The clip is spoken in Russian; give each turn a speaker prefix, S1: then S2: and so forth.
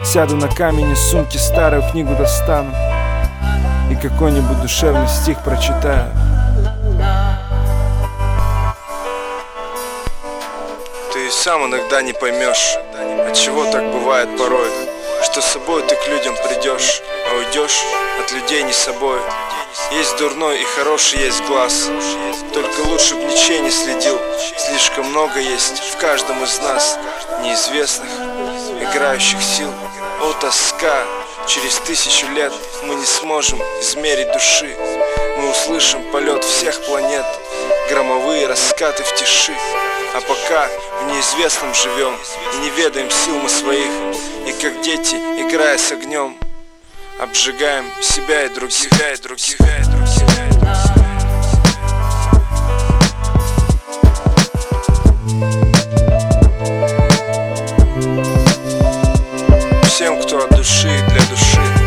S1: Сяду на камень, из сумки старую книгу достану и какой-нибудь душевный стих прочитаю.
S2: Ты и сам иногда не поймешь, отчего так бывает порой, что с собой ты к людям придешь, а уйдешь от людей не собой. Есть дурной и хороший есть глаз, только лучше б ничей не следил. Слишком много есть в каждом из нас неизвестных, играющих сил. О, тоска! Через 1000 лет мы не сможем измерить души. Мы услышим полет всех планет, громовые раскаты в тиши. А пока в неизвестном живем и не ведаем сил мы своих, и как дети, играя с огнем, обжигаем себя и других. Всем, кто от души и для души.